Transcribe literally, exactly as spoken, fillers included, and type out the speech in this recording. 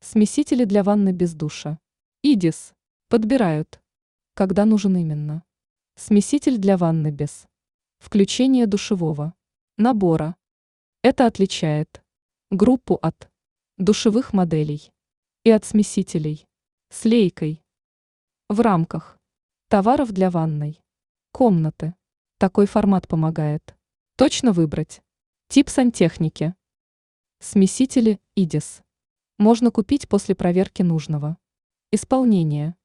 Смесители для ванны без душа. Идис. Подбирают. Когда нужен именно. Смеситель для ванны без включения душевого набора. Это отличает группу от душевых моделей и от смесителей с лейкой. В рамках товаров для ванной комнаты такой формат помогает точно выбрать тип сантехники. Смесители Идис можно купить после проверки нужного исполнения.